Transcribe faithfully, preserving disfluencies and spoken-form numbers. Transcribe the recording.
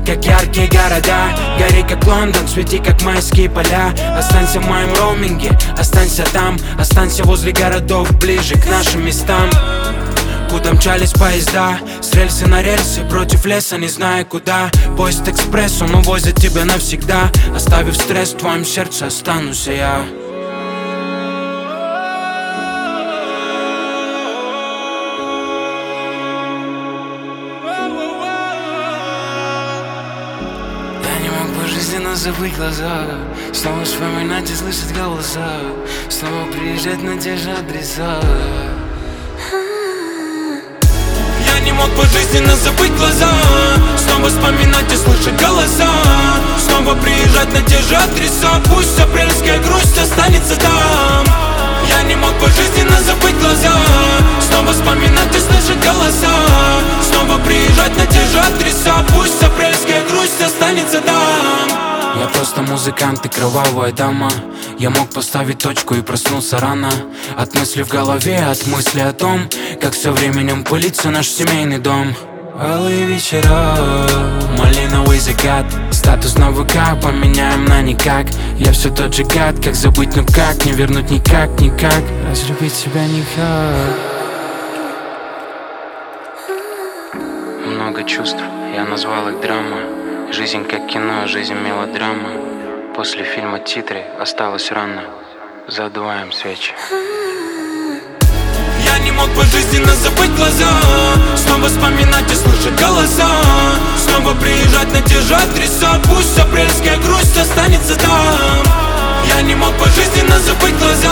как яркие города. Гори как Лондон, свети как майские поля. Останься в моем роуминге, останься там. Останься возле городов, ближе к нашим местам, куда мчались поезда, с рельсы на рельсы, против леса, не зная куда. Поезд экспресс, он увозит тебя навсегда. Оставив стресс, в твоем сердце останусь я. Я не мог пожизненно забыть глаза, снова вспоминать и слышать голоса, снова приезжать на те же адреса. Я не мог пожизненно забыть глаза, снова вспоминать и слышать голоса, снова приезжать на те же адреса. Пусть апрельская грусть останется там. Я не мог пожизненно забыть глаза, снова вспоминать и слышать голоса, снова приезжать на те же адреса. Пусть апрельская грусть останется там. Я просто музыкант и кровавая дама. Я мог поставить точку и проснулся рано. От мысли в голове, от мысли о том, как со временем пылится наш семейный дом. Алые вечера, малиновый закат, статус на ВК поменяем на никак. Я все тот же гад, как забыть, ну как, не вернуть никак, никак, разлюбить себя никак. Много чувств, я назвал их драма. Жизнь как кино, жизнь мелодрама. После фильма титры, осталось рано. Задуваем свечи. Я не мог пожизненно забыть глаза, снова вспоминать и слышать голоса, снова приезжать на те же адреса. Пусть апрельская грусть останется там. Я не мог пожизненно забыть глаза,